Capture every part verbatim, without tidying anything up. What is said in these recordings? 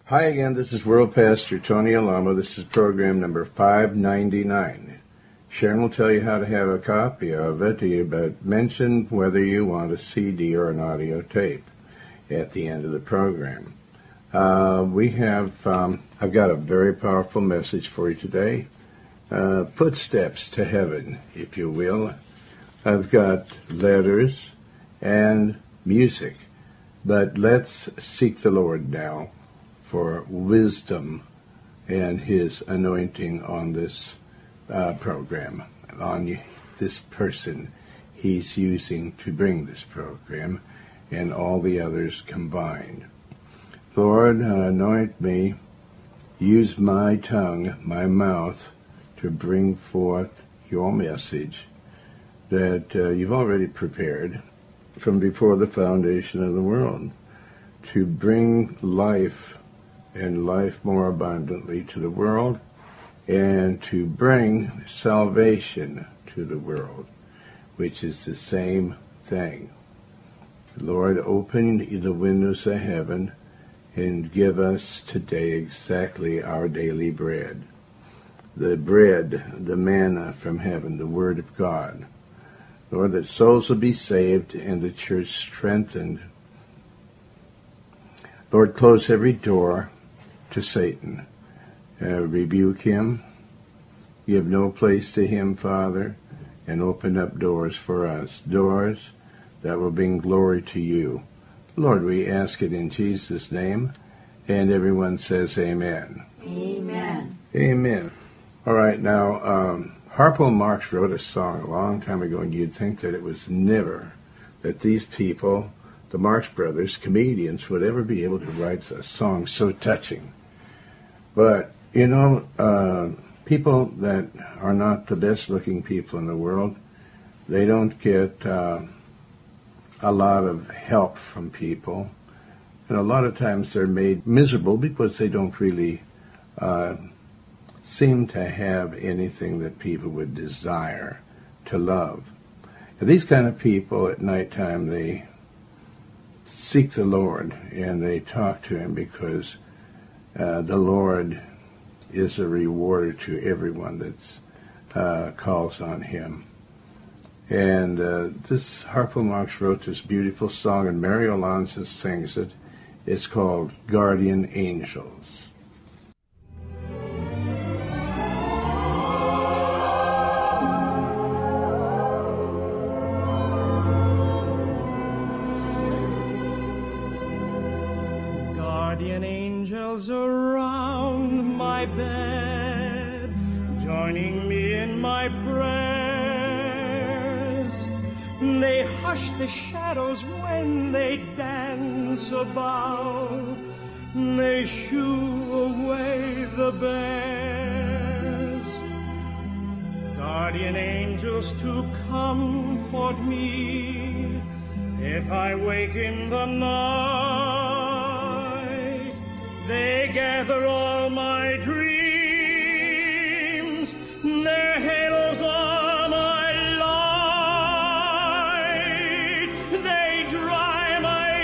Hi again, this is World Pastor Tony Alamo. This is program number five ninety-nine. Sharon will tell you how to have a copy of it, but mention whether you want a C D or an audio tape at the end of the program. Uh, we have, um, I've got a very powerful message for you today. Uh, footsteps to heaven, if you will. I've got letters and music, but let's seek the Lord now for wisdom and His anointing on this uh, program, on this person He's using to bring this program, and all the others combined. Lord, anoint me, use my tongue, my mouth, to bring forth your message that uh, you've already prepared from before the foundation of the world, to bring life and life more abundantly to the world, and to bring salvation to the world, which is the same thing. Lord, open the windows of heaven and give us today exactly our daily bread. The bread, the manna from heaven, the Word of God. Lord, that souls will be saved and the church strengthened. Lord, close every door to Satan. Uh, rebuke him. Give no place to him, Father, and open up doors for us. Doors that will bring glory to you. Lord, we ask it in Jesus' name, and everyone says amen. Amen. Amen. All right, now, um, Harpo Marx wrote a song a long time ago, and you'd think that it was never that these people, the Marx Brothers, comedians, would ever be able to write a song so touching. But, you know, uh, people that are not the best-looking people in the world, they don't get uh, a lot of help from people. And a lot of times they're made miserable because they don't really uh, seem to have anything that people would desire to love. And these kind of people at nighttime, they seek the Lord and they talk to Him because uh, the Lord is a rewarder to everyone that uh, calls on Him. And uh, this Harpo Marx wrote this beautiful song, and Mary Alonso sings it. It's called Guardian Angels. Guardian angels around my bed, joining me in my prayers. They hush the shadows when they dance about. They shoo away the bears. Guardian angels to comfort me if I wake in the night. They gather all my dreams. Their halos are my light. They dry my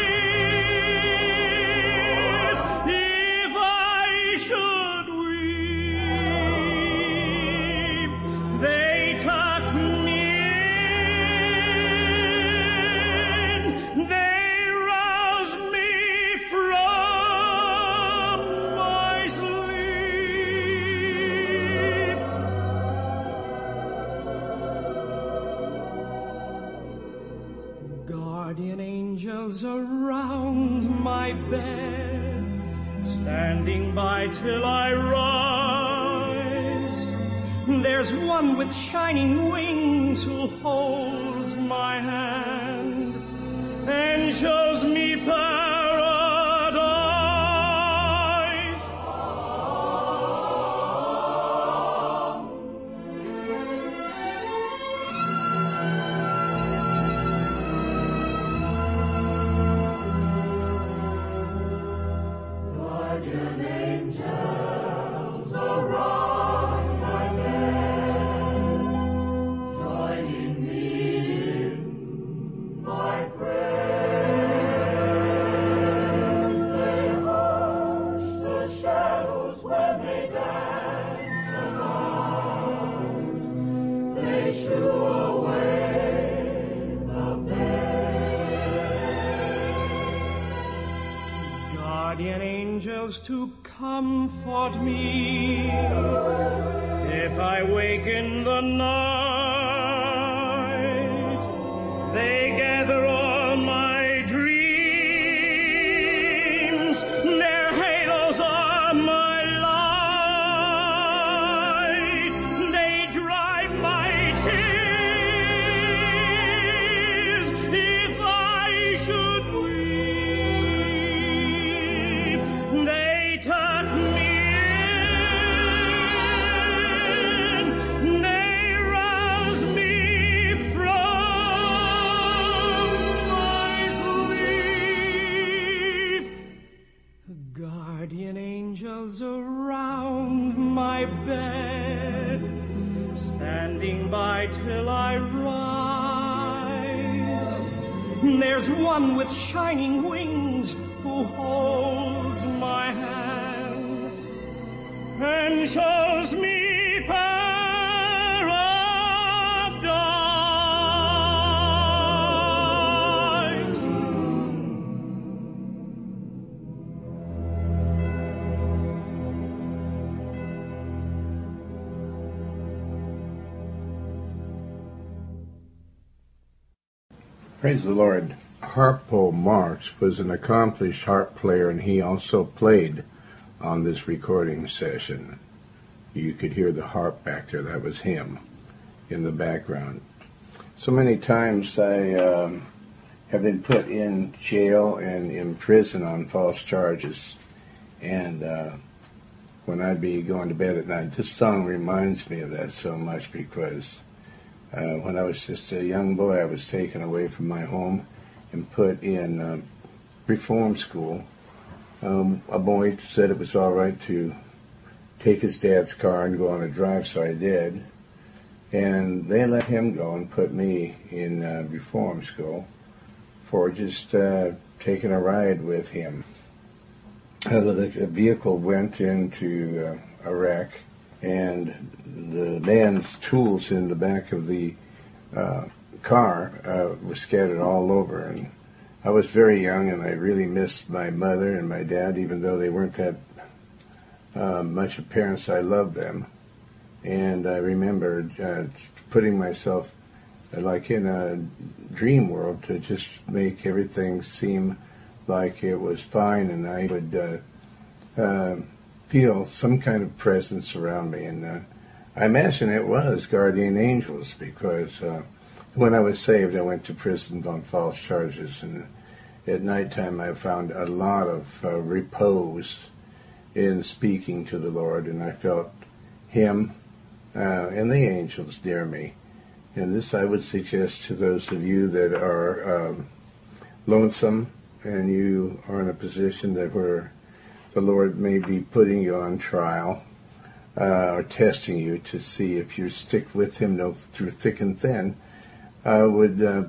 tears if I should weep. They tuck me in. They rouse me from my sleep. Guardian angels around my bed, standing by till I rise. There's one with shining wings who holds my hand and shows me paradise. Guardian angels around my bed, joining me in my prayers. They hush guardian angels to comfort me. If I wake in the night, they gather all my dreams. Their halos are my light. They dry my tears if I should weep. They tuck me in. They rouse me from my sleep. Guardian angels around my bed, standing by till I rise. There's one with shining wings who holds my hand and shows me paradise. Praise the Lord. Harpo Marx was an accomplished harp player, and he also played on this recording session. You could hear the harp back there. That was him in the background. So many times I um, have been put in jail and in prison on false charges. And uh, when I'd be going to bed at night, this song reminds me of that so much, because Uh, when I was just a young boy, I was taken away from my home and put in uh, reform school. Um, a boy said it was all right to take his dad's car and go on a drive, so I did. And they let him go and put me in uh, reform school for just uh, taking a ride with him. Uh, the vehicle went into uh, Iraq, and the man's tools in the back of the uh, car uh, were scattered all over. And I was very young, and I really missed my mother and my dad, even though they weren't that uh, much of parents. I loved them. And I remember uh, putting myself uh, like in a dream world to just make everything seem like it was fine, and I would uh, uh, feel some kind of presence around me. And uh, I imagine it was guardian angels, because uh, when I was saved, I went to prison on false charges, and at nighttime I found a lot of uh, repose in speaking to the Lord, and I felt Him uh, and the angels near me. And this I would suggest to those of you that are um, lonesome, and you are in a position that where the Lord may be putting you on trial uh, or testing you to see if you stick with Him no, through thick and thin. I would uh,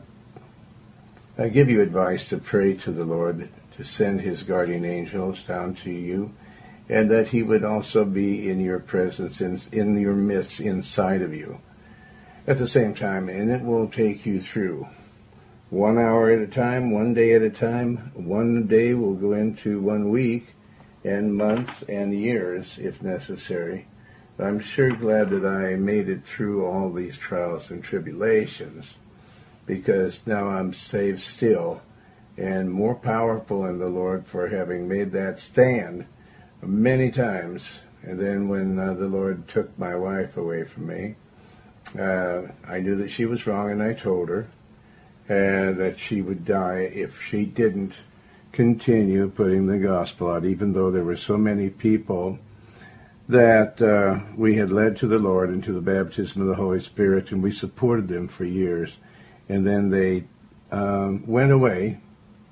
I give you advice to pray to the Lord to send His guardian angels down to you, and that He would also be in your presence, in, in your midst, inside of you at the same time. And it will take you through one hour at a time, one day at a time. One day will go into one week, and months and years if necessary. But I'm sure glad that I made it through all these trials and tribulations, because now I'm saved still and more powerful in the Lord for having made that stand many times. And then when uh, the Lord took my wife away from me, uh, I knew that she was wrong, and I told her uh, that she would die if she didn't continue putting the gospel out, even though there were so many people that uh, we had led to the Lord and to the baptism of the Holy Spirit, and we supported them for years. And then they um, went away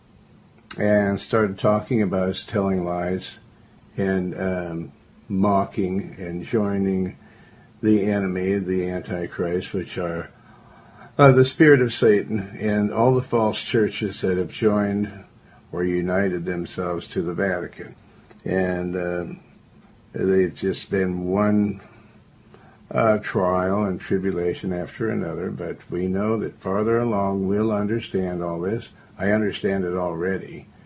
and started talking about us, telling lies, and um, mocking and joining the enemy, the Antichrist, which are uh, the spirit of Satan, and all the false churches that have joined or united themselves to the Vatican. And uh, they've just been one uh, trial and tribulation after another, but we know that farther along we'll understand all this. I understand it already.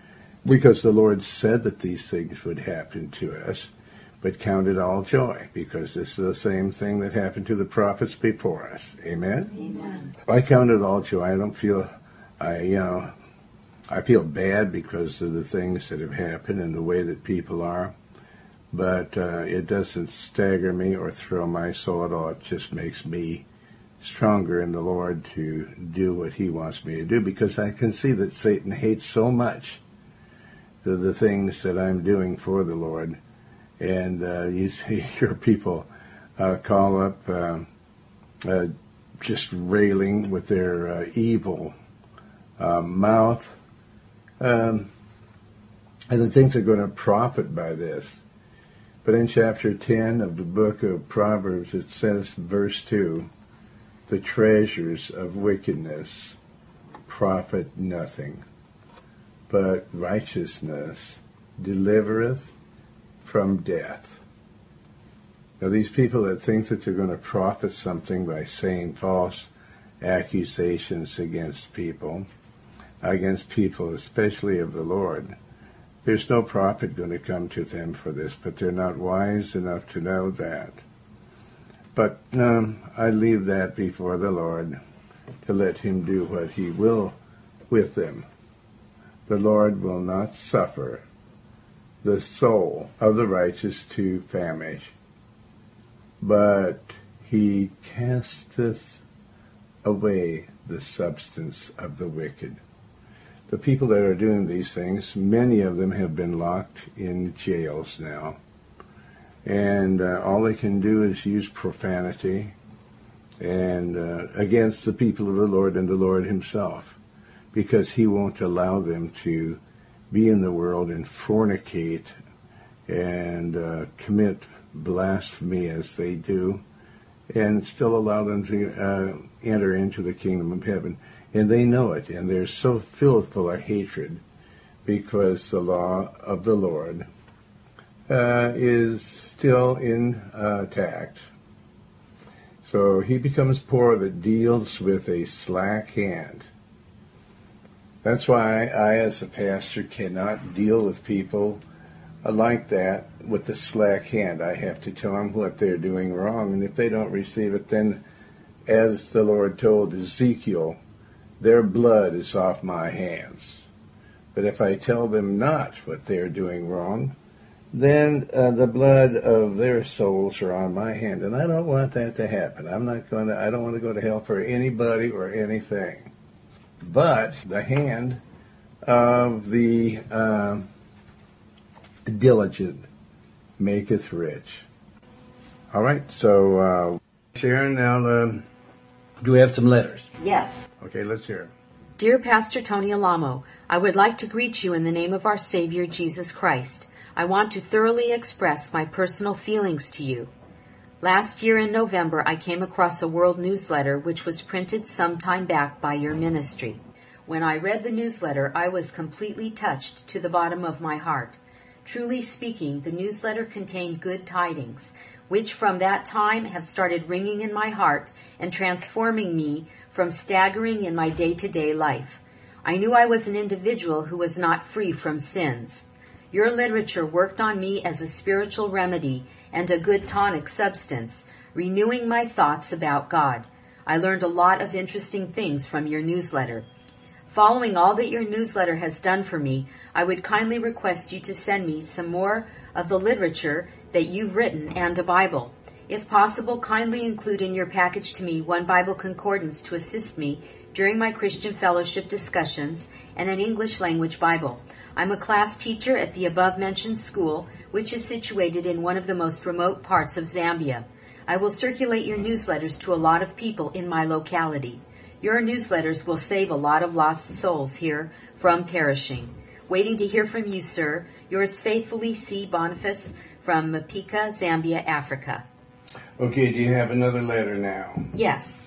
because the Lord said that these things would happen to us, but count it all joy, because this is the same thing that happened to the prophets before us. Amen? Amen. I count it all joy. I don't feel, I, you know, I feel bad because of the things that have happened and the way that people are, but uh, it doesn't stagger me or throw my soul at all. It just makes me stronger in the Lord to do what he wants me to do, because I can see that Satan hates so much the, the things that I'm doing for the Lord. And uh, you hear people uh, call up uh, uh, just railing with their uh, evil uh, mouth. Um, and the things are going to profit by this. But in chapter ten of the book of Proverbs, it says, verse two, the treasures of wickedness profit nothing, but righteousness delivereth from death. Now, these people that think that they're going to profit something by saying false accusations against people, against people especially of the Lord, there's no profit going to come to them for this, but they're not wise enough to know that. But um, I leave that before the Lord to let him do what he will with them. The Lord will not suffer the soul of the righteous to famish, but he casteth away the substance of the wicked. The people that are doing these things, many of them have been locked in jails now, and uh, all they can do is use profanity and uh, against the people of the Lord and the Lord himself, because he won't allow them to be in the world and fornicate and uh, commit blasphemy as they do, and still allow them to uh, enter into the kingdom of heaven. And they know it, and they're so filled full of hatred because the law of the Lord uh, is still intact. So he becomes poor that deals with a slack hand. That's why I, as a pastor, cannot deal with people like that with a slack hand. I have to tell them what they're doing wrong, and if they don't receive it, then, as the Lord told Ezekiel, their blood is off my hands. But if I tell them not what they're doing wrong, then uh, the blood of their souls are on my hand, and I don't want that to happen. I'm not going to. I don't want to go to hell for anybody or anything. But the hand of the uh, diligent maketh rich. All right, so uh, Sharon, now uh, do we have some letters? Yes. Okay, let's hear it. Dear Pastor Tony Alamo, I would like to greet you in the name of our Savior Jesus Christ. I want to thoroughly express my personal feelings to you. Last year in November, I came across a world newsletter which was printed some time back by your ministry. When I read the newsletter, I was completely touched to the bottom of my heart. Truly speaking, the newsletter contained good tidings, which from that time have started ringing in my heart and transforming me from staggering in my day-to-day life. I knew I was an individual who was not free from sins. Your literature worked on me as a spiritual remedy and a good tonic substance, renewing my thoughts about God. I learned a lot of interesting things from your newsletter. Following all that your newsletter has done for me, I would kindly request you to send me some more of the literature that you've written and a Bible. If possible, kindly include in your package to me one Bible concordance to assist me during my Christian fellowship discussions and an English language Bible. I'm a class teacher at the above-mentioned school, which is situated in one of the most remote parts of Zambia. I will circulate your newsletters to a lot of people in my locality. Your newsletters will save a lot of lost souls here from perishing. Waiting to hear from you, sir. Yours faithfully, C. Boniface from Mapika, Zambia, Africa. Okay, do you have another letter now? Yes.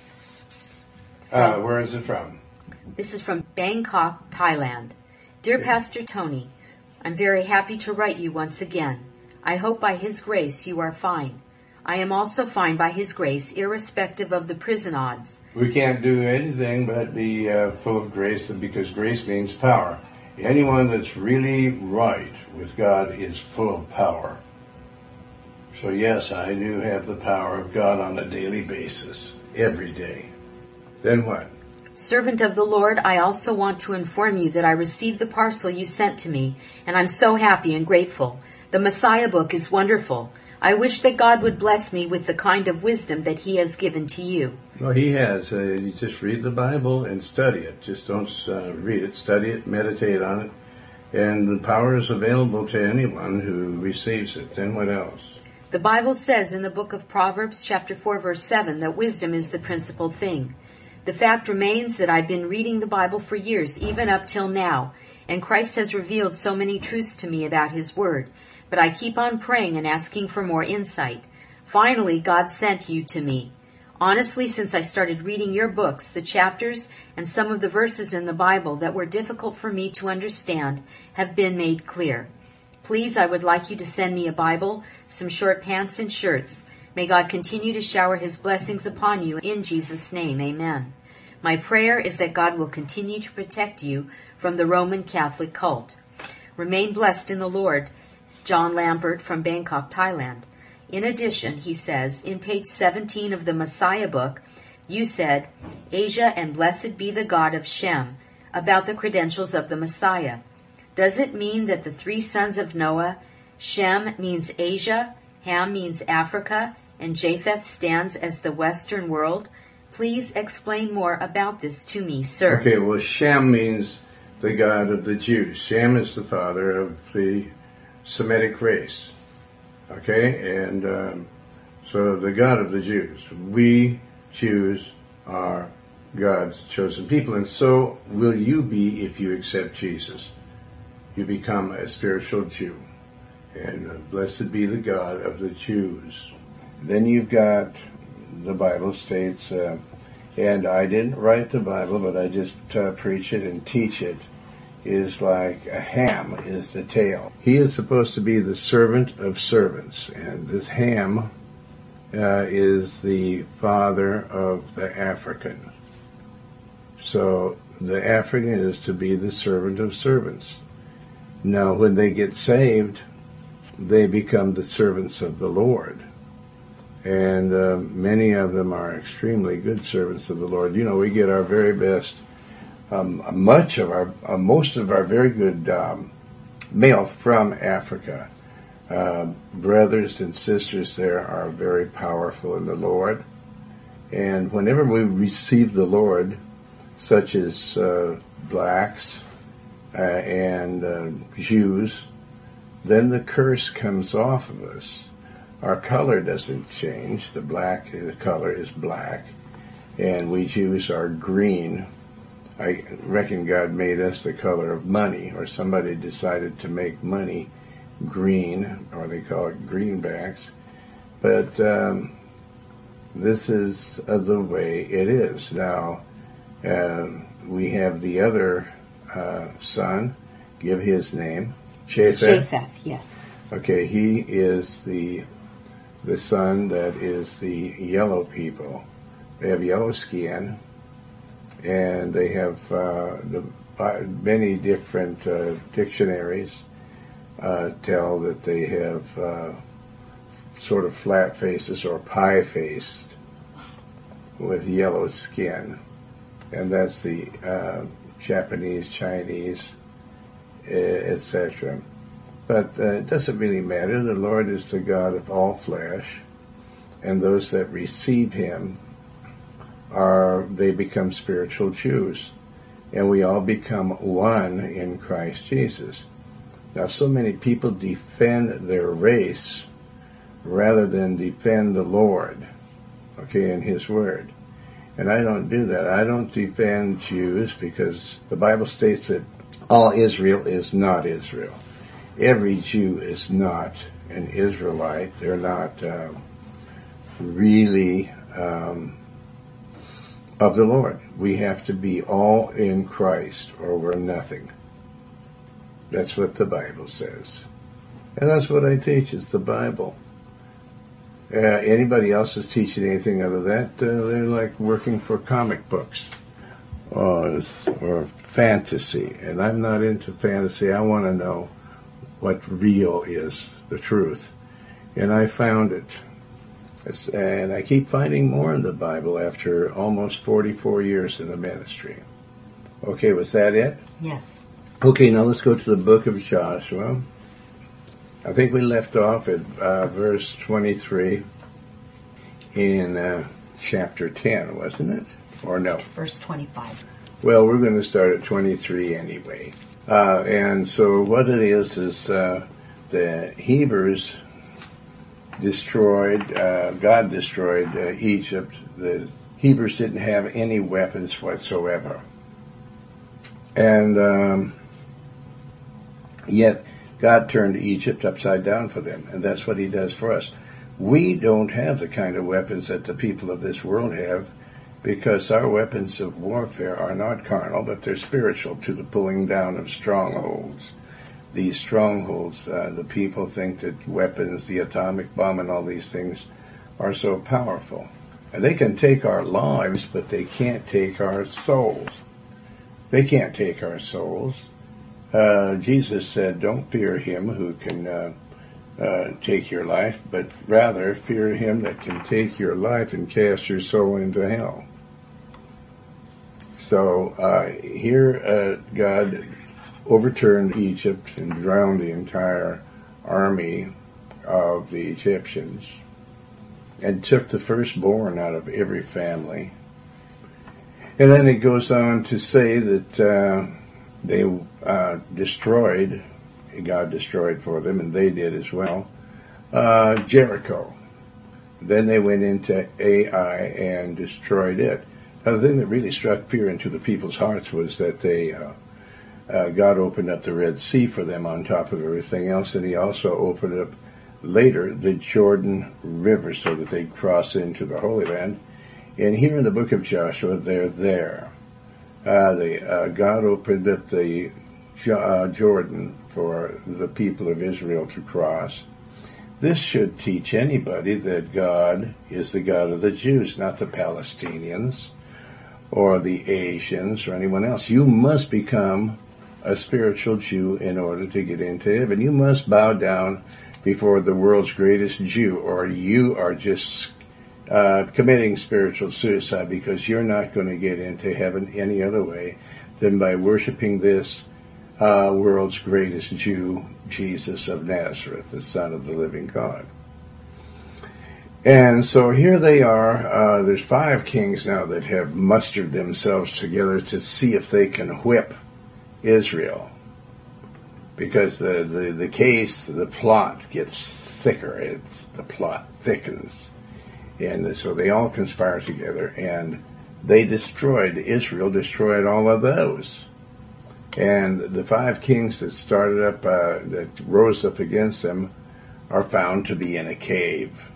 Uh, where is it from? This is from Bangkok, Thailand. Dear Pastor Tony, I'm very happy to write you once again. I hope by His grace you are fine. I am also fine by His grace, irrespective of the prison odds. We can't do anything but be uh, full of grace, because grace means power. Anyone that's really right with God is full of power. So yes, I do have the power of God on a daily basis, every day. Then what? Servant of the Lord, I also want to inform you that I received the parcel you sent to me, and I'm so happy and grateful. The Messiah book is wonderful. I wish that God would bless me with the kind of wisdom that he has given to you. Well, he has. Uh, you just read the Bible and study it. Just don't uh, read it, study it, meditate on it. And the power is available to anyone who receives it. Then what else? The Bible says in the book of Proverbs, chapter four, verse seven, that wisdom is the principal thing. The fact remains that I've been reading the Bible for years, even up till now, and Christ has revealed so many truths to me about his word. But I keep on praying and asking for more insight. Finally, God sent you to me. Honestly, since I started reading your books, the chapters and some of the verses in the Bible that were difficult for me to understand have been made clear. Please, I would like you to send me a Bible, some short pants and shirts. May God continue to shower his blessings upon you in Jesus' name. Amen. My prayer is that God will continue to protect you from the Roman Catholic cult. Remain blessed in the Lord. John Lambert from Bangkok, Thailand. In addition, he says, in page seventeen of the Messiah book, you said, Asia and blessed be the God of Shem, about the credentials of the Messiah. Does it mean that the three sons of Noah, Shem means Asia, Ham means Africa, and Japheth stands as the Western world? Please explain more about this to me, sir. Okay, well, Shem means the God of the Jews. Shem is the father of the Semitic race. Okay, and um, so the God of the Jews. We Jews are God's chosen people, and so will you be if you accept Jesus. You become a spiritual Jew. And uh, blessed be the God of the Jews. Then you've got, the Bible states, uh, and I didn't write the Bible, but I just uh, preach it and teach it, is like a Ham is the tail. He is supposed to be the servant of servants, and this Ham uh, is the father of the African. So the African is to be the servant of servants. Now, when they get saved, they become the servants of the Lord. And uh, many of them are extremely good servants of the Lord. You know, we get our very best, um, much of our, uh, most of our very good um, mail from Africa. Uh, brothers and sisters there are very powerful in the Lord. And whenever we receive the Lord, such as uh, blacks uh, and uh, Jews, then the curse comes off of us. Our color doesn't change. The black the color is black, and we Jews are green. I reckon God made us the color of money, or somebody decided to make money green, or they call it greenbacks. But um, this is uh, the way it is. Now, uh, we have the other uh, son, give his name. Japheth. Japheth, yes. Okay, he is the the son that is the yellow people. They have yellow skin, and they have uh, the uh, many different uh, dictionaries uh, tell that they have uh, sort of flat faces or pie-faced with yellow skin, and that's the uh, Japanese, Chinese, et cetera. But uh, it doesn't really matter. The Lord is the God of all flesh, and those that receive him are, they become spiritual Jews, and we all become one in Christ Jesus. Now, so many people defend their race rather than defend the Lord, okay, in his word. And I don't do that. I don't defend Jews because the Bible states that all Israel is not Israel. Every Jew is not an Israelite. They're not uh, really um, of the Lord. We have to be all in Christ or we're nothing. That's what the Bible says. And that's what I teach, is the Bible. Uh, anybody else is teaching anything other than that, uh, they're like working for comic books. or, or fantasy. And I'm not into fantasy. I want to know what real is, the truth. And I found it. It's, and I keep finding more in the Bible after almost forty-four years in the ministry. Okay, was that it? Yes. Okay, now let's go to the book of Joshua. I think we left off at uh, verse twenty-three in uh, chapter ten, wasn't it? Or no? Verse twenty-five. Well, we're going to start at twenty-three anyway. Uh, and so what it is is uh, the Hebrews destroyed, uh, God destroyed uh, Egypt. The Hebrews didn't have any weapons whatsoever. And um, yet God turned Egypt upside down for them, and that's what he does for us. We don't have the kind of weapons that the people of this world have, because our weapons of warfare are not carnal, but they're spiritual, to the pulling down of strongholds. These strongholds, uh, the people think that weapons, the atomic bomb and all these things are so powerful. And they can take our lives, but they can't take our souls. They can't take our souls. Uh, Jesus said, don't fear him who can uh, uh, take your life, but rather fear him that can take your life and cast your soul into hell. So uh, here uh, God overturned Egypt and drowned the entire army of the Egyptians and took the firstborn out of every family. And then it goes on to say that uh, they uh, destroyed, God destroyed for them, and they did as well, uh, Jericho. Then they went into Ai and destroyed it. Now, the thing that really struck fear into the people's hearts was that they uh, Uh, God opened up the Red Sea for them on top of everything else, and he also opened up later the Jordan River so that they'd cross into the Holy Land. And here in the book of Joshua, they're there. Uh, they, uh, God opened up the uh, Jordan for the people of Israel to cross. This should teach anybody that God is the God of the Jews, not the Palestinians or the Asians or anyone else. You must become a spiritual Jew in order to get into heaven. You must bow down before the world's greatest Jew, or you are just uh, committing spiritual suicide, because you're not going to get into heaven any other way than by worshiping this uh, world's greatest Jew, Jesus of Nazareth, the Son of the living God. And so here they are. Uh, there's five kings now that have mustered themselves together to see if they can whip Israel, because the, the, the case, the plot gets thicker. It's, the plot thickens. And so they all conspire together, and they destroyed, Israel destroyed all of those. And the five kings that started up, uh, that rose up against them, are found to be in a cave.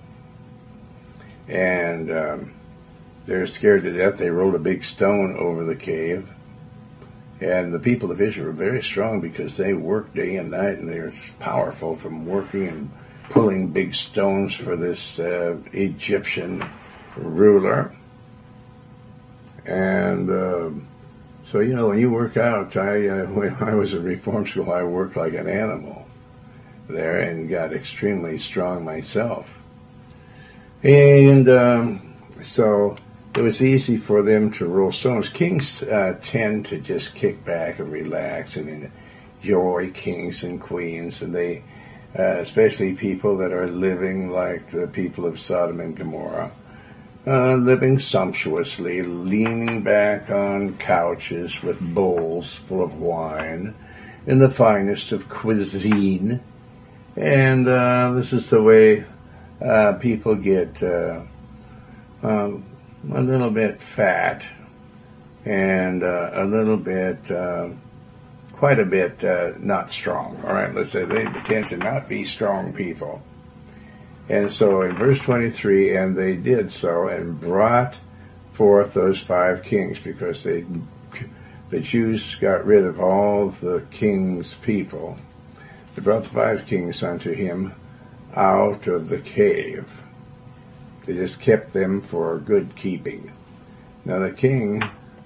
And um, they're scared to death. They rolled a big stone over the cave. And the people of Israel are very strong because they work day and night, and they're powerful from working and pulling big stones for this uh, Egyptian ruler. And uh, so, you know, when you work out, I uh, when I was at Reform School, I worked like an animal there and got extremely strong myself. And um, so it was easy for them to roll stones. Kings uh, tend to just kick back and relax and enjoy kings and queens, and they, uh, especially people that are living like the people of Sodom and Gomorrah, uh, living sumptuously, leaning back on couches with bowls full of wine, in the finest of cuisine. And uh, this is the way uh, people get uh, um, a little bit fat and uh, a little bit, uh, quite a bit uh, not strong. All right, let's say they tend to not be strong people. And so in verse twenty-three, and they did so and brought forth those five kings, because they, the Jews got rid of all the king's people. They brought the five kings unto him out of the cave. They just kept them for good keeping. Now the king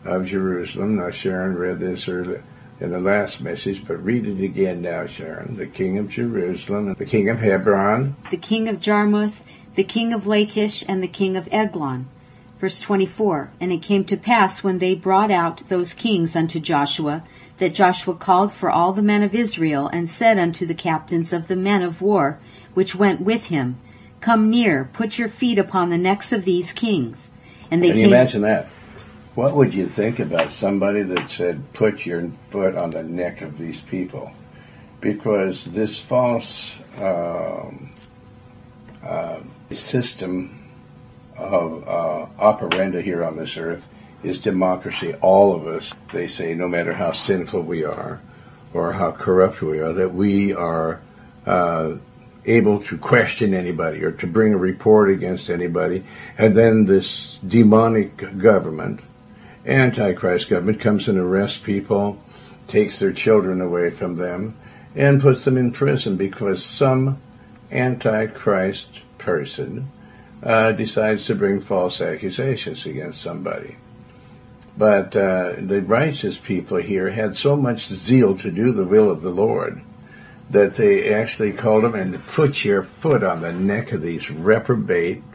of Jerusalem. Now, Sharon read this earlier in the last message, but read it again now, Sharon. The king of Jerusalem, the king of Hebron, the king of Jarmuth, the king of Lachish, and the king of Eglon. Verse twenty-four, And it came to pass, when they brought out those kings unto Joshua, that Joshua called for all the men of Israel, and said unto the captains of the men of war, which went with him, Come near, put your feet upon the necks of these kings. And they Can came... you imagine that? What would you think about somebody that said, put your foot on the neck of these people? Because this false um, uh, system of uh, operanda here on this earth is democracy. All of us, they say, no matter how sinful we are or how corrupt we are, that we are uh, able to question anybody or to bring a report against anybody. And then this demonic government, Antichrist government, comes and arrests people, takes their children away from them, and puts them in prison because some Antichrist person uh, decides to bring false accusations against somebody. But uh, the righteous people here had so much zeal to do the will of the Lord that they actually called them and put your foot on the neck of these reprobate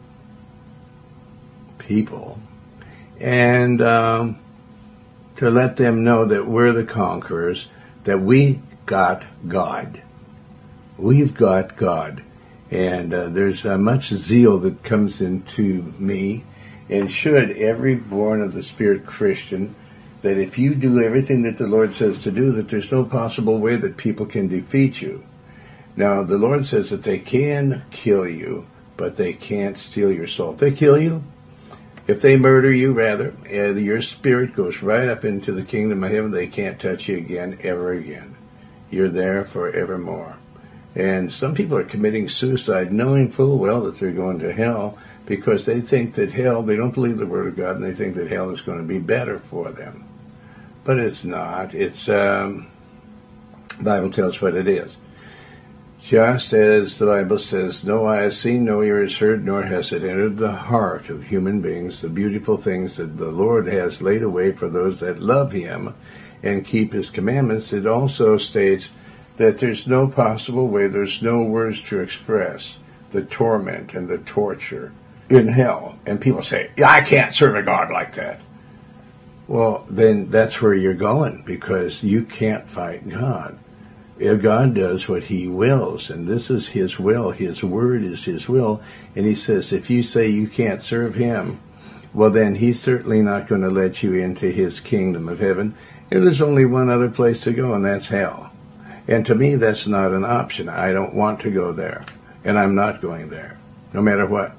people, and um, to let them know that we're the conquerors, that we got God. We've got God. And uh, there's uh, much zeal that comes into me, and should every born of the Spirit Christian, that if you do everything that the Lord says to do, that there's no possible way that people can defeat you. Now, the Lord says that they can kill you, but they can't steal your soul. If they kill you, if they murder you, rather, uh, your spirit goes right up into the kingdom of heaven. They can't touch you again, ever again. You're there forevermore. And some people are committing suicide knowing full well that they're going to hell because they think that hell, they don't believe the Word of God, and they think that hell is going to be better for them. But it's not. It's, um, the Bible tells what it is. Just as the Bible says, no eye has seen, no ear has heard, nor has it entered the heart of human beings, the beautiful things that the Lord has laid away for those that love Him and keep His commandments. It also states that there's no possible way, there's no words to express the torment and the torture in hell. And people say, yeah, I can't serve a God like that. Well, then that's where you're going, because you can't fight God. God does what He wills, and this is His will. His word is His will. And He says, if you say you can't serve Him, well, then He's certainly not going to let you into His kingdom of heaven. And there's only one other place to go, and that's hell. And to me, that's not an option. I don't want to go there, and I'm not going there, no matter what.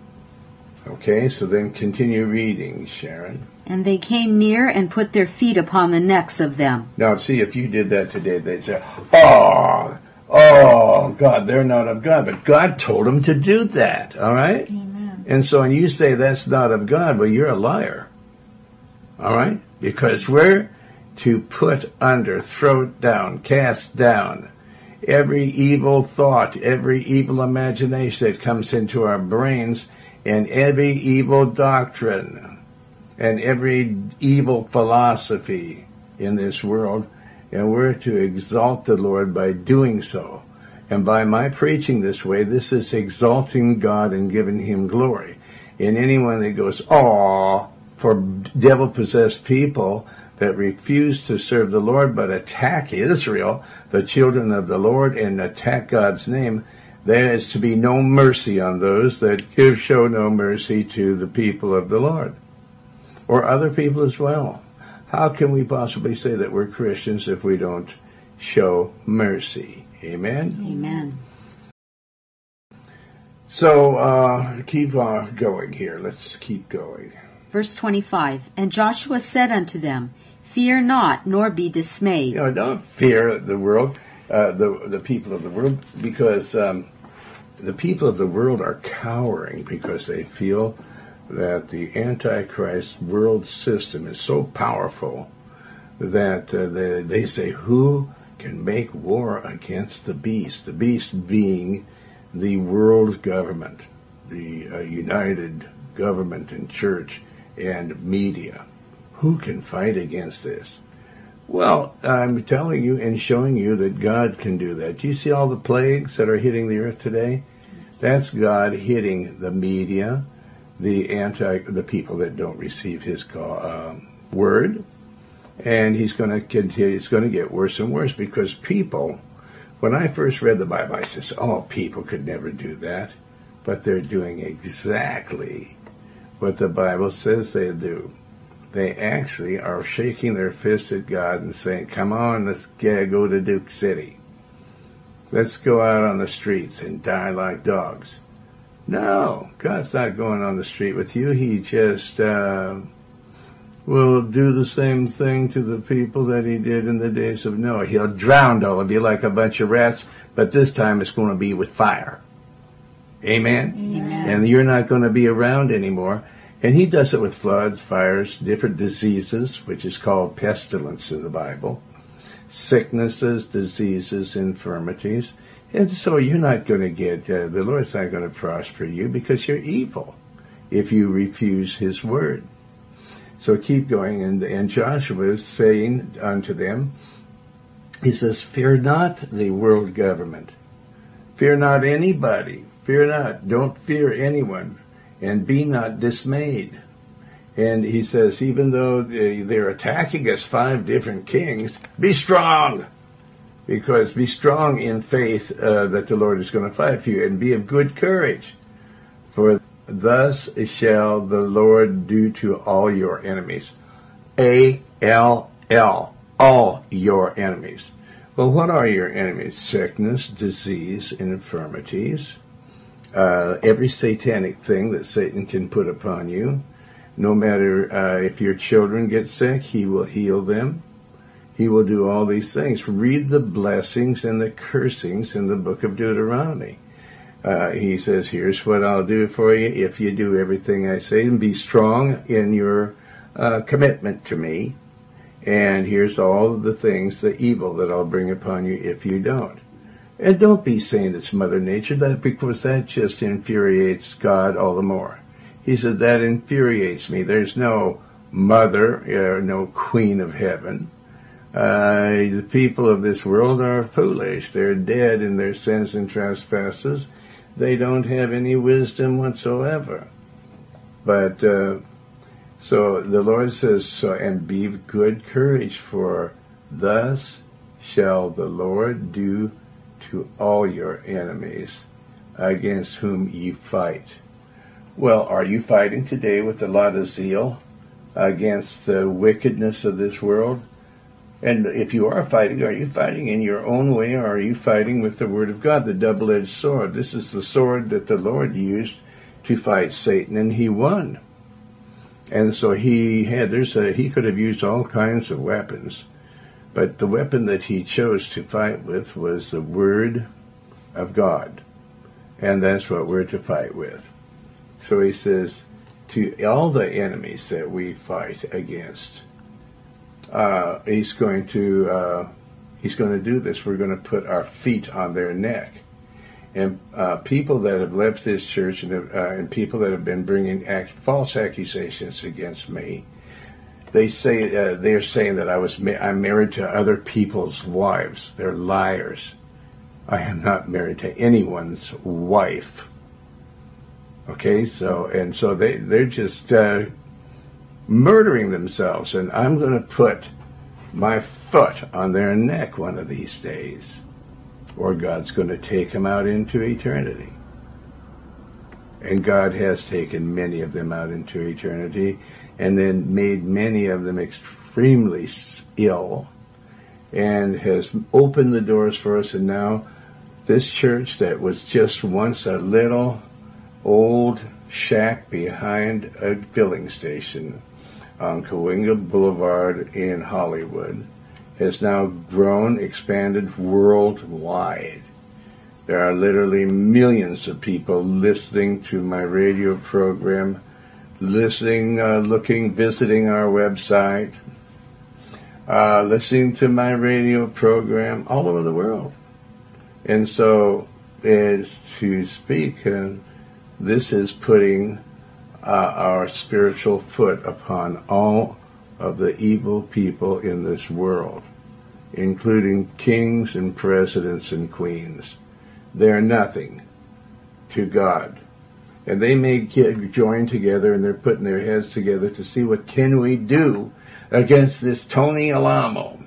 Okay, so then continue reading, Sharon. And they came near and put their feet upon the necks of them. Now, see, if you did that today, they'd say, oh, oh, God, they're not of God. But God told them to do that, all right? Amen. And so when you say that's not of God, well, you're a liar, all right? Because we're to put under, throw down, cast down every evil thought, every evil imagination that comes into our brains, and every evil doctrine, and every evil philosophy in this world, and we're to exalt the Lord by doing so. And by my preaching this way, this is exalting God and giving Him glory. And anyone that goes, "Aw," for devil-possessed people that refuse to serve the Lord but attack Israel, the children of the Lord, and attack God's name, there is to be no mercy on those that give show no mercy to the people of the Lord, or other people as well. How can we possibly say that we're Christians if we don't show mercy? Amen? Amen. So, uh, keep uh, going here. Let's keep going. Verse twenty-five, And Joshua said unto them, Fear not, nor be dismayed. You know, don't fear the world, uh, the the people of the world, because um, the people of the world are cowering because they feel that the Antichrist world system is so powerful that uh, they, they say, who can make war against the beast? The beast being the world government, the uh, united government and church and media. Who can fight against this? Well, I'm telling you and showing you that God can do that. Do you see all the plagues that are hitting the earth today? That's God hitting the media, the anti, the people that don't receive His call, um, word, and He's going to continue. It's going to get worse and worse because people. When I first read the Bible, I said, "Oh, people could never do that," but they're doing exactly what the Bible says they do. They actually are shaking their fists at God and saying, "Come on, let's go to Duke City. Let's go out on the streets and die like dogs." No, God's not going on the street with you. He just uh, will do the same thing to the people that He did in the days of Noah. He'll drown all of you like a bunch of rats, but this time it's going to be with fire. Amen? Amen. And you're not going to be around anymore. And He does it with floods, fires, different diseases, which is called pestilence in the Bible, sicknesses, diseases, infirmities. And so you're not going to get, uh, the Lord's not going to prosper you because you're evil if you refuse His word. So keep going. And, and Joshua is saying unto them, he says, "Fear not the world government. Fear not anybody. Fear not. Don't fear anyone. And be not dismayed." And he says, even though they, they're attacking us, five different kings, be strong. Because be strong in faith uh, that the Lord is going to fight for you, and be of good courage. For thus shall the Lord do to all your enemies. A L L, all your enemies. Well, what are your enemies? Sickness, disease, infirmities. Uh, every satanic thing that Satan can put upon you. No matter uh, if your children get sick, He will heal them. He will do all these things. Read the blessings and the cursings in the book of Deuteronomy. Uh, he says, here's what I'll do for you if you do everything I say, and be strong in your uh, commitment to me. And here's all of the things, the evil that I'll bring upon you if you don't. And don't be saying it's Mother Nature, that because that just infuriates God all the more. He said, that infuriates me. There's no mother, uh, no queen of heaven. Uh, the people of this world are foolish. They're dead in their sins and trespasses. They don't have any wisdom whatsoever. But, uh, so the Lord says, so, and be of good courage, for thus shall the Lord do to all your enemies against whom ye fight. Well, are you fighting today with a lot of zeal against the wickedness of this world? And if you are fighting, are you fighting in your own way, or are you fighting with the Word of God, the double-edged sword? This is the sword that the Lord used to fight Satan, and He won. And so he had, there's a, he could have used all kinds of weapons, but the weapon that He chose to fight with was the Word of God. And that's what we're to fight with. So He says, to all the enemies that we fight against, Uh, he's going to uh, he's going to do this. We're going to put our feet on their neck, and uh, people that have left this church and, uh, and people that have been bringing act, false accusations against me, they say uh, they're saying that I was ma- I'm married to other people's wives. They're liars. I am not married to anyone's wife. Okay, so and so they they're just. Uh, murdering themselves, and I'm going to put my foot on their neck one of these days, or God's going to take them out into eternity. And God has taken many of them out into eternity, and then made many of them extremely ill, and has opened the doors for us. And now this church that was just once a little old shack behind a filling station on Cahuenga Boulevard in Hollywood has now grown, expanded worldwide. There are literally millions of people listening to my radio program, listening, uh, looking, visiting our website, uh, listening to my radio program all over the world. And so, as to speak, uh, this is putting Uh, our spiritual foot upon all of the evil people in this world, including kings and presidents and queens. They're nothing to God. And they may get, join together, and they're putting their heads together to see what can we do against this Tony Alamo.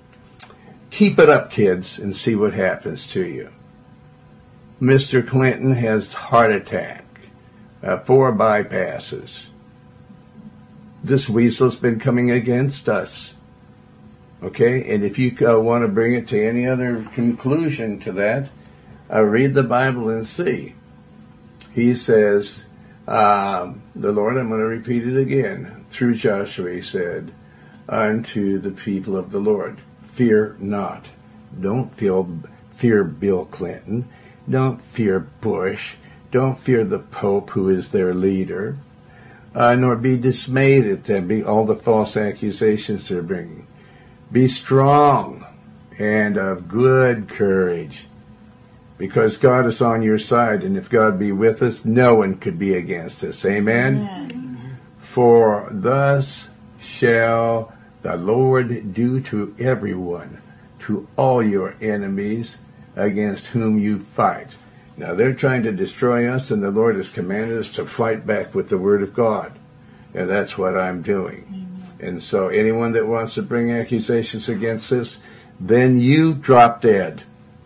Keep it up, kids, and see what happens to you. Mister Clinton has heart attack, uh, four bypasses. This weasel's been coming against us. Okay, and if you uh, want to bring it to any other conclusion to that, uh, read the Bible and see. He says, um, the Lord, I'm going to repeat it again, through Joshua, he said, unto the people of the Lord, fear not. Don't feel, fear Bill Clinton. Don't fear Bush. Don't fear the Pope, who is their leader. Uh, nor be dismayed at them, be all the false accusations they're bringing. Be strong and of good courage, because God is on your side, and if God be with us, no one could be against us. Amen? Amen. For thus shall the Lord do to everyone, to all your enemies against whom you fight. Now, they're trying to destroy us, and the Lord has commanded us to fight back with the Word of God. And that's what I'm doing. Amen. And so anyone that wants to bring accusations against us, then you drop dead.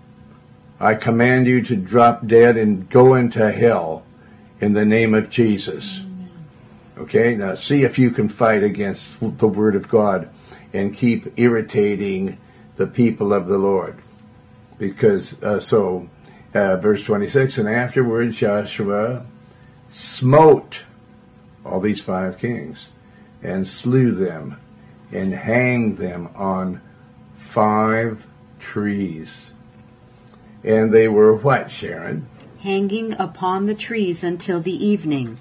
I command you to drop dead and go into hell in the name of Jesus. Amen. Okay, now see if you can fight against the Word of God and keep irritating the people of the Lord. Because, uh, so, uh, verse twenty-six, and afterwards Joshua smote all these five kings and slew them and hanged them on five trees. And they were what, Sharon? Hanging upon the trees until the evening.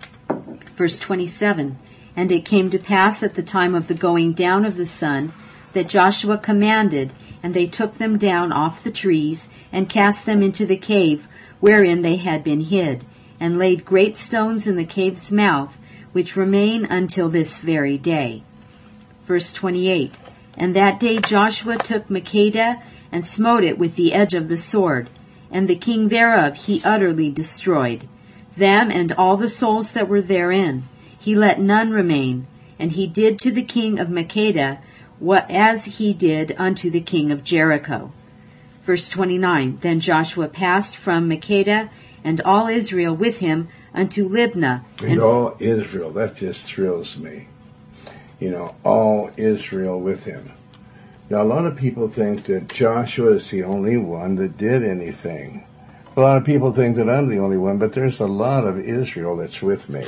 Verse twenty-seven, and it came to pass at the time of the going down of the sun that Joshua commanded, and they took them down off the trees and cast them into the cave wherein they had been hid, and laid great stones in the cave's mouth, which remain until this very day. Verse twenty-eight, and that day Joshua took Makkedah and smote it with the edge of the sword, and the king thereof he utterly destroyed, them and all the souls that were therein. He let none remain, and he did to the king of Makkedah what as he did unto the king of Jericho. Verse twenty-nine, then Joshua passed from Makkedah, and all Israel with him, unto Libnah. And, and all Israel, that just thrills me. You know, all Israel with him. Now, a lot of people think that Joshua is the only one that did anything. A lot of people think that I'm the only one, but there's a lot of Israel that's with me.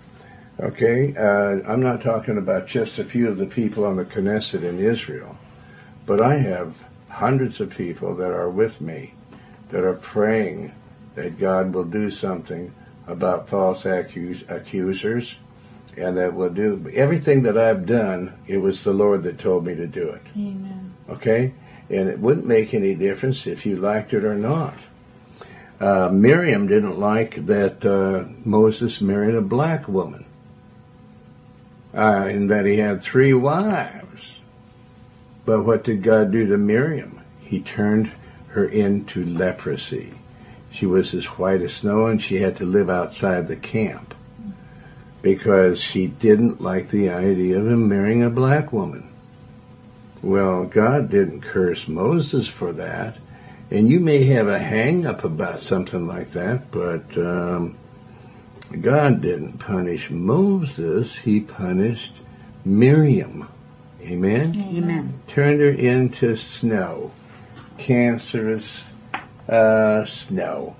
Okay? Uh, I'm not talking about just a few of the people on the Knesset in Israel, but I have hundreds of people that are with me, that are praying that God will do something about false accus- accusers, and that will do everything that I've done. It was the Lord that told me to do it. Amen. Okay? And it wouldn't make any difference if you liked it or not. Uh, Miriam didn't like that uh, Moses married a black woman, uh, and that he had three wives. But what did God do to Miriam? He turned her into leprosy. She was as white as snow, and she had to live outside the camp because she didn't like the idea of him marrying a black woman. Well, God didn't curse Moses for that, and you may have a hang-up about something like that, but um, God didn't punish Moses. He punished Miriam. Amen? Amen. Turned her into snow, cancerous uh, snow.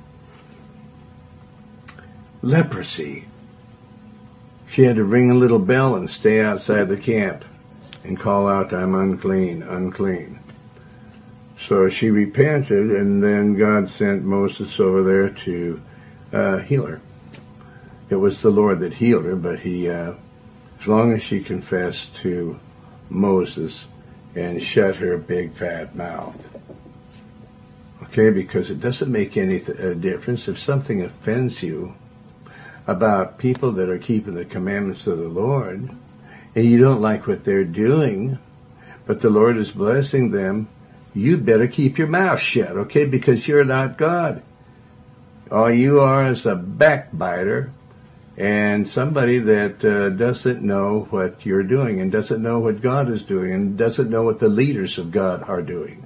Leprosy. She had to ring a little bell and stay outside the camp and call out, I'm unclean, unclean. So she repented, and then God sent Moses over there to uh, heal her. It was the Lord that healed her, but he, uh, as long as she confessed to Moses and shut her big fat mouth. Okay, because it doesn't make any th- uh, difference if something offends you about people that are keeping the commandments of the Lord, and you don't like what they're doing, but the Lord is blessing them, you better keep your mouth shut, okay? Because you're not God. All you are is a backbiter and somebody that uh, doesn't know what you're doing and doesn't know what God is doing and doesn't know what the leaders of God are doing.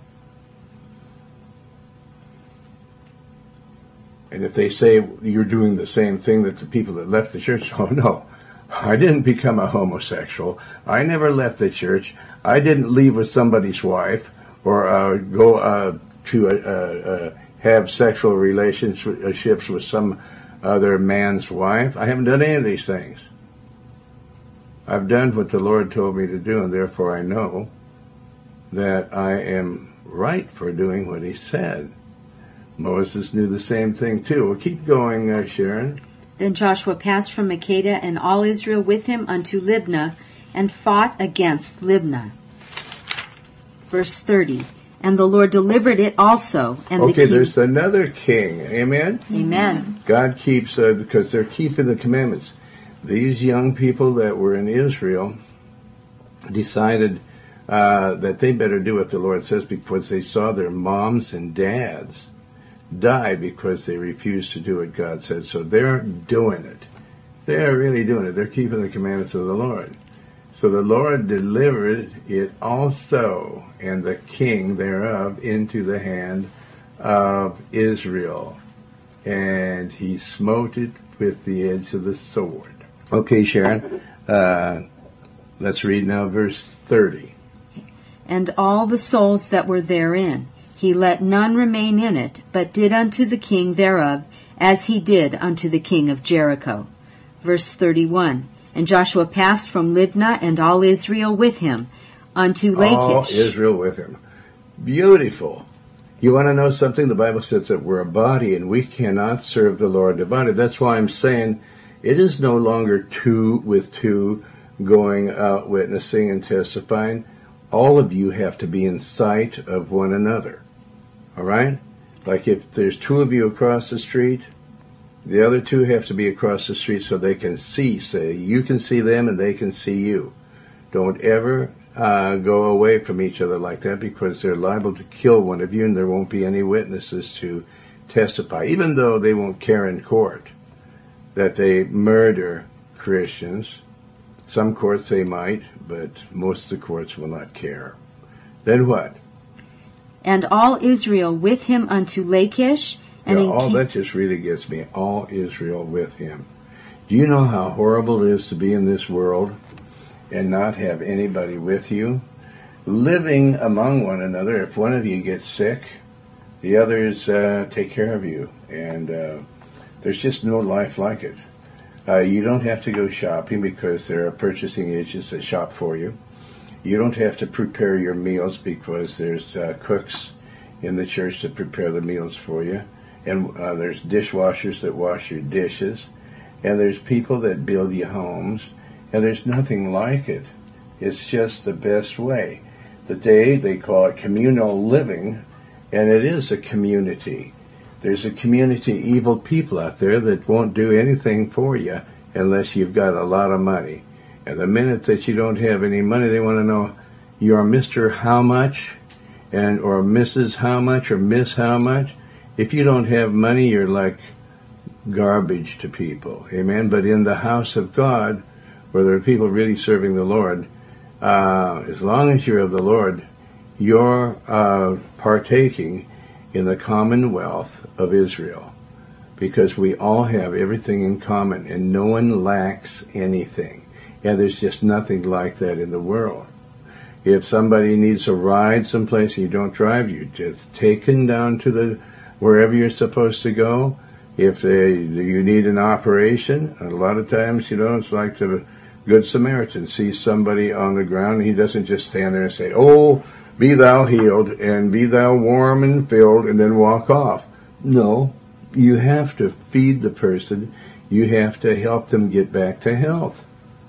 And if they say you're doing the same thing that the people that left the church, oh no, I didn't become a homosexual. I never left the church. I didn't leave with somebody's wife or uh, go uh, to uh, uh, have sexual relationships with some other man's wife. I haven't done any of these things. I've done what the Lord told me to do, and therefore I know that I am right for doing what he said. Moses knew the same thing too. Well, keep going, uh, Sharon. Then Joshua passed from Makkedah, and all Israel with him unto Libnah, and fought against Libnah. Verse thirty. And the Lord delivered it also. And okay, the king... there's another king. Amen? Amen. God keeps, uh, because they're keeping the commandments. These young people that were in Israel decided uh, that they better do what the Lord says because they saw their moms and dads die because they refused to do what God said. So they're doing it. They're really doing it. They're keeping the commandments of the Lord. So the Lord delivered it also, and the king thereof, into the hand of Israel. And he smote it with the edge of the sword. Okay, Sharon, uh, let's read now verse thirty. And all the souls that were therein, he let none remain in it, but did unto the king thereof as he did unto the king of Jericho. Verse thirty-one. And Joshua passed from Libnah, and all Israel with him, unto Lachish. All Israel with him. Beautiful. You want to know something? The Bible says that we're a body, and we cannot serve the Lord divided. That's why I'm saying it is no longer two with two going out witnessing and testifying. All of you have to be in sight of one another. All right? Like if there's two of you across the street, the other two have to be across the street so they can see, say, you can see them and they can see you. Don't ever uh, go away from each other like that because they're liable to kill one of you and there won't be any witnesses to testify, even though they won't care in court that they murder Christians. Some courts they might, but most of the courts will not care. Then what? And all Israel with him unto Lachish. And yeah, in all King- that just really gets me. All Israel with him. Do you know how horrible it is to be in this world and not have anybody with you? Living among one another, if one of you gets sick, the others uh, take care of you. And uh, there's just no life like it. Uh, you don't have to go shopping because there are purchasing agents that shop for you. You don't have to prepare your meals because there's uh, cooks in the church that prepare the meals for you. And uh, there's dishwashers that wash your dishes. And there's people that build you homes. And there's nothing like it. It's just the best way. Today they call it communal living, and it is a community. There's a community of evil people out there that won't do anything for you unless you've got a lot of money. And the minute that you don't have any money, they want to know you're Mister How much, and or Missus How much, or Miss How much. If you don't have money, you're like garbage to people. Amen? But in the house of God, where there are people really serving the Lord, uh, as long as you're of the Lord, you're uh, partaking in the commonwealth of Israel. Because we all have everything in common, and no one lacks anything. And there's just nothing like that in the world. If somebody needs a ride someplace and you don't drive, you're just taken down to the wherever you're supposed to go. If they, you need an operation, a lot of times, you know, it's like the Good Samaritan sees somebody on the ground, and he doesn't just stand there and say, "Oh, be thou healed, and be thou warm and filled," and then walk off. No, you have to feed the person. You have to help them get back to health.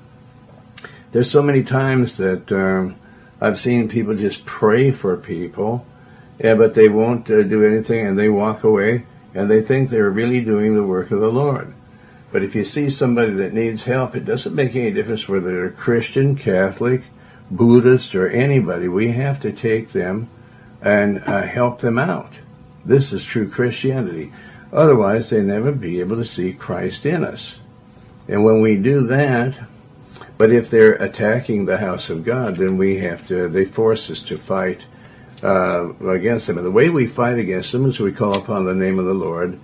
There's so many times that um, I've seen people just pray for people, yeah, but they won't uh, do anything, and they walk away, and they think they're really doing the work of the Lord. But if you see somebody that needs help, it doesn't make any difference whether they're Christian, Catholic, Buddhist, or anybody. We have to take them and uh, help them out. This is true Christianity. Otherwise, they never be able to see Christ in us. And when we do that, but if they're attacking the house of God, then we have to, they force us to fight uh, against them. And the way we fight against them is we call upon the name of the Lord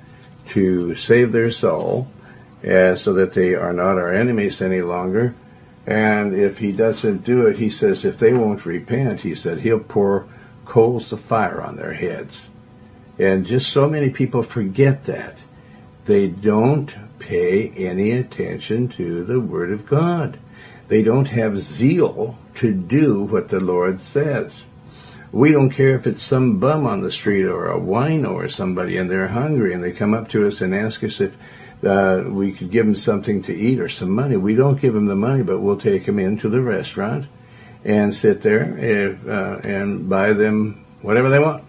to save their soul, uh, so that they are not our enemies any longer. And if he doesn't do it, he says, if they won't repent, he said, he'll pour coals of fire on their heads. And just so many people forget that. They don't pay any attention to the Word of God. They don't have zeal to do what the Lord says. We don't care if it's some bum on the street or a wino or somebody, and they're hungry, and they come up to us and ask us if uh, we could give them something to eat or some money. We don't give them the money, but we'll take them into the restaurant and sit there if, uh, and buy them whatever they want.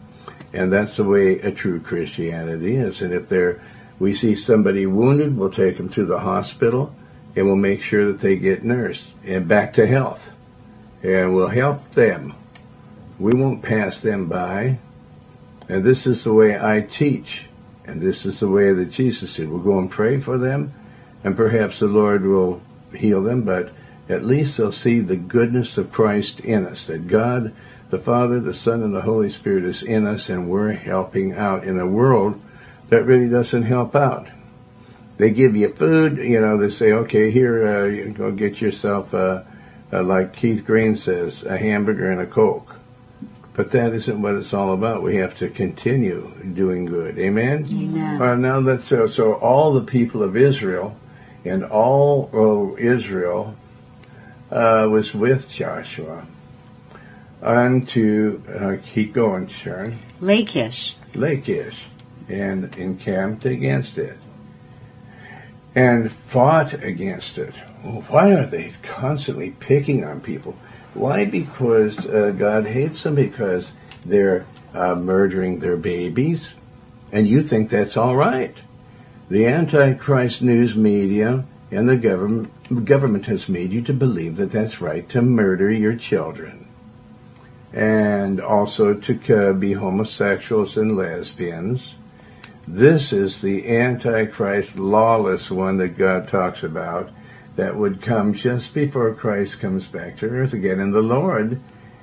And that's the way a true Christianity is. And if they're, we see somebody wounded, we'll take them to the hospital, and we'll make sure that they get nursed and back to health. And we'll help them. We won't pass them by. And this is the way I teach. And this is the way that Jesus said. We'll go and pray for them, and perhaps the Lord will heal them, but at least they'll see the goodness of Christ in us, that God, the Father, the Son, and the Holy Spirit is in us, and we're helping out in a world that really doesn't help out. They give you food, you know, they say, okay, here, uh, you go get yourself, uh, uh, like Keith Green says, a hamburger and a Coke. But that isn't what it's all about. We have to continue doing good. Amen? Amen. All right, now let's, uh, so all the people of Israel, and all oh, Israel uh, was with Joshua unto, uh, keep going, Sharon. Lachish. Lachish, and encamped against it, and fought against it. Well, why are they constantly picking on people? Why? Because uh, God hates them, because they're uh, murdering their babies, and you think that's all right. The Antichrist news media and the government, government has made you to believe that that's right to murder your children, and also to uh, be homosexuals and lesbians. This is the Antichrist lawless one that God talks about, that would come just before Christ comes back to earth again. And the Lord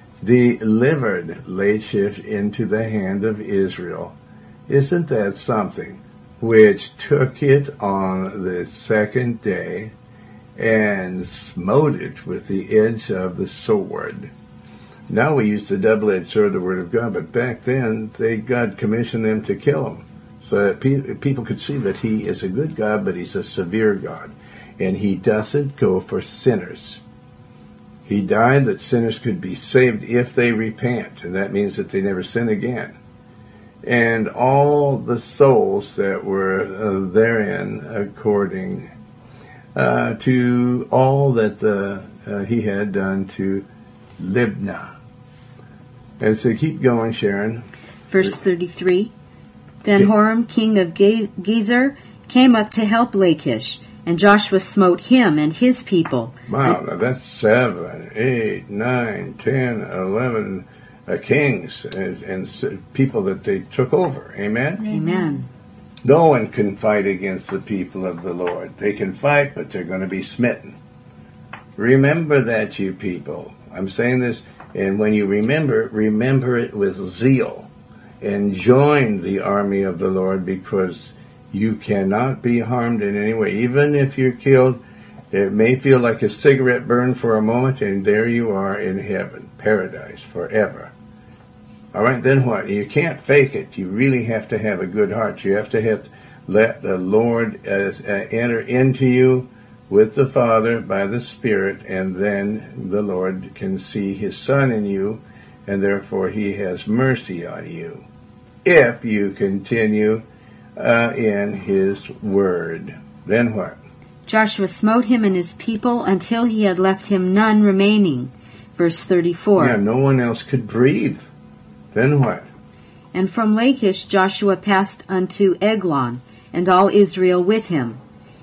delivered Lachish into the hand of Israel. Isn't that something? Which took it on the second day and smote it with the edge of the sword. Now we use the double-edged sword, the Word of God, but back then they God commissioned them to kill him, so that pe- people could see that he is a good God, but he's a severe God. And he doesn't go for sinners. He died that sinners could be saved if they repent, and that means that they never sin again. And all the souls that were uh, therein, according uh, to all that uh, uh, he had done to Libnah. And so keep going, Sharon. Verse thirty-three. Then Horam, king of Ge- Gezer, came up to help Lachish, and Joshua smote him and his people. Wow, now that's seven, eight, nine, ten, eleven uh, kings and, and people that they took over. Amen? Amen. No one can fight against the people of the Lord. They can fight, but they're going to be smitten. Remember that, you people. I'm saying this, and when you remember, remember it with zeal. And join the army of the Lord, because you cannot be harmed in any way. Even if you're killed, it may feel like a cigarette burn for a moment, and there you are in heaven, paradise, forever. All right, then what? You can't fake it. You really have to have a good heart. You have to have to let the Lord uh, uh, enter into you with the Father by the Spirit, and then the Lord can see his Son in you, and therefore he has mercy on you, if you continue Uh, in his word. Then what? Joshua smote him and his people until he had left him none remaining. Verse thirty-four. Yeah, no one else could breathe. Then what? And from Lachish Joshua passed unto Eglon, and all Israel with him.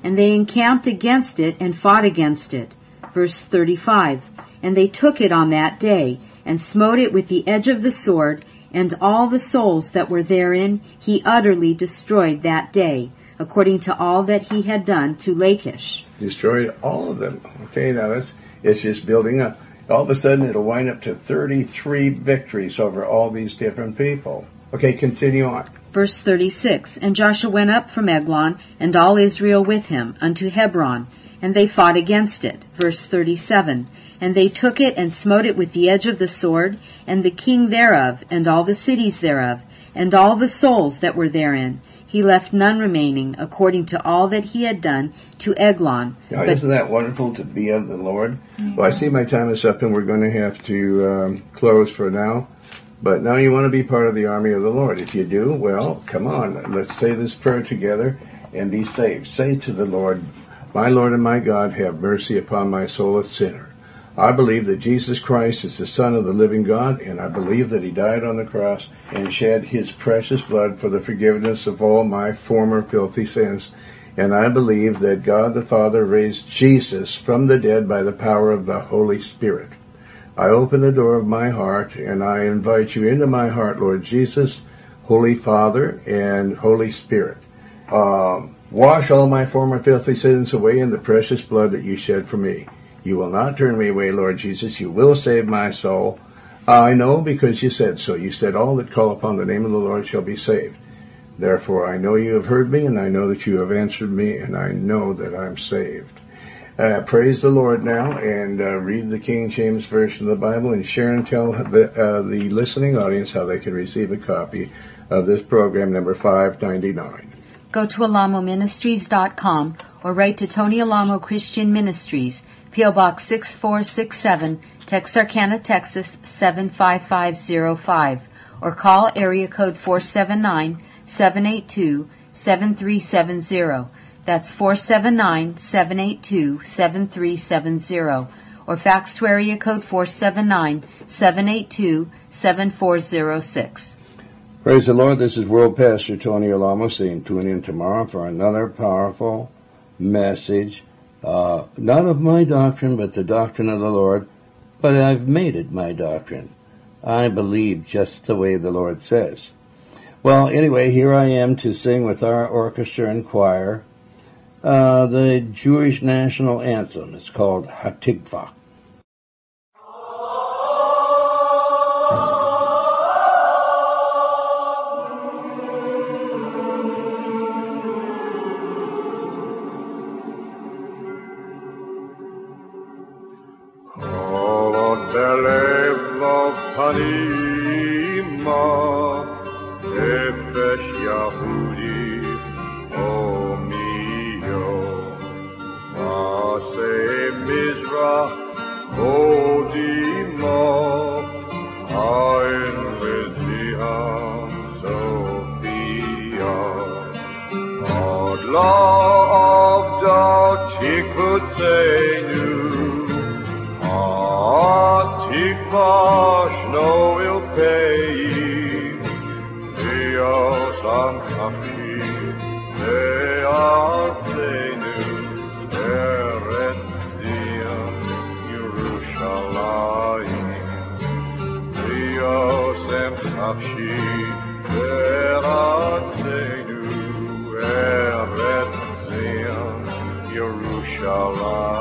And they encamped against it and fought against it. Verse thirty-five. And they took it on that day, and smote it with the edge of the sword, and all the souls that were therein he utterly destroyed that day, according to all that he had done to Lachish. Destroyed all of them. Okay, now that's, it's just building up. All of a sudden it'll wind up to thirty-three victories over all these different people. Okay, continue on. Verse thirty-six. And Joshua went up from Eglon, and all Israel with him, unto Hebron, and they fought against it. Verse thirty-seven. And they took it and smote it with the edge of the sword, and the king thereof, and all the cities thereof, and all the souls that were therein. He left none remaining, according to all that he had done to Eglon. Now, but, isn't that wonderful to be of the Lord? Mm-hmm. Well, I see my time is up, and we're going to have to um, close for now. But now you want to be part of the army of the Lord. If you do, well, come on. Let's say this prayer together and be saved. Say to the Lord, my Lord and my God, have mercy upon my soul, a sinner. I believe that Jesus Christ is the Son of the living God, and I believe that he died on the cross and shed his precious blood for the forgiveness of all my former filthy sins. And I believe that God the Father raised Jesus from the dead by the power of the Holy Spirit. I open the door of my heart, and I invite you into my heart, Lord Jesus, Holy Father, and Holy Spirit. Um, wash all my former filthy sins away in the precious blood that you shed for me. You will not turn me away, Lord Jesus. You will save my soul. I know because you said so. You said all that call upon the name of the Lord shall be saved. Therefore, I know you have heard me, and I know that you have answered me, and I know that I'm saved. Uh, praise the Lord now, and uh, read the King James Version of the Bible, and share and tell the, uh, the listening audience how they can receive a copy of this program number five ninety-nine. Go to alamo ministries dot com or write to Tony Alamo Christian Ministries, P O Box six four six seven, Texarkana, Texas seven five five zero five, or call area code four seven nine, seven eight two, seven three seven zero. That's four seven nine, seven eight two, seven three seven zero, or fax to area code four seven nine, seven eight two, seven four zero six. Praise the Lord. This is World Pastor Tony Alamo saying tune in tomorrow for another powerful message. Uh, not of my doctrine, but the doctrine of the Lord. But I've made it my doctrine. I believe just the way the Lord says. Well, anyway, here I am to sing with our orchestra and choir uh, the Jewish national anthem. It's called Hatikvah. Yerushalayim.